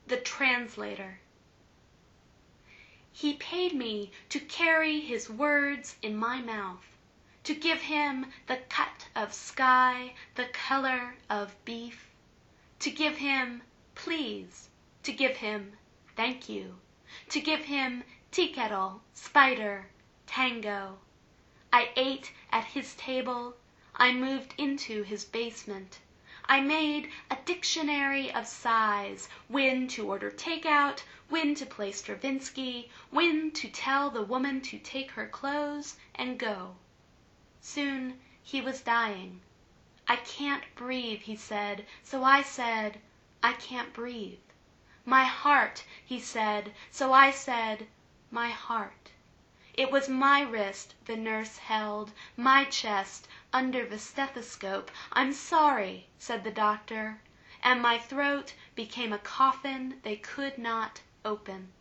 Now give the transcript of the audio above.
The Translator. He paid me to carry his words in my mouth, to give him the cut of sky, the color of beef, to give him please, to give him thank you, to give him tea kettle, spider, tango. I ate at his table, I moved into his basement. I made a dictionary of sighs, when to order takeout, when to play Stravinsky, when to tell the woman to take her clothes and go. Soon he was dying. I can't breathe, he said, so I said, I can't breathe. My heart, he said, so I said, my heart. It was my wrist the nurse held, my chest, under the stethoscope. I'm sorry, said the doctor, and my throat became a coffin they could not open.